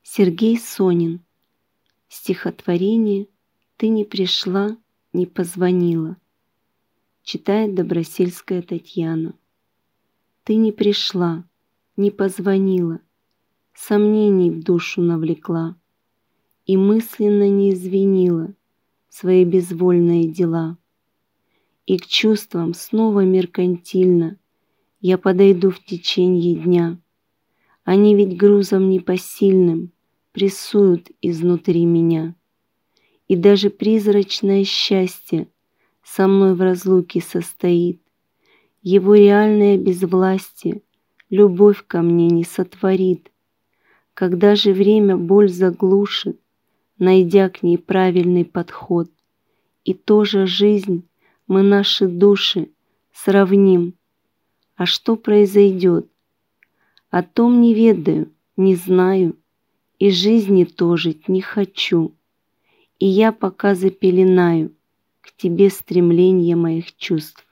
Сергей Сонин. Стихотворение «Ты не пришла, не позвонила». Читает Добросельская Татьяна. Ты не пришла, не позвонила, сомнений в душу навлекла и мысленно не извинила свои безвольные дела. И к чувствам снова меркантильно я подойду в течение дня. Они ведь грузом непосильным прессуют изнутри меня. И даже призрачное счастье со мной в разлуке состоит. Его реальное безвластие любовь ко мне не сотворит. Когда же время боль заглушит, найдя к ней правильный подход, и тоже жизнь мы наши души сравним. А что произойдет? О том не ведаю, не знаю, и жизни тожить не хочу. И я пока запеленаю к тебе стремление моих чувств.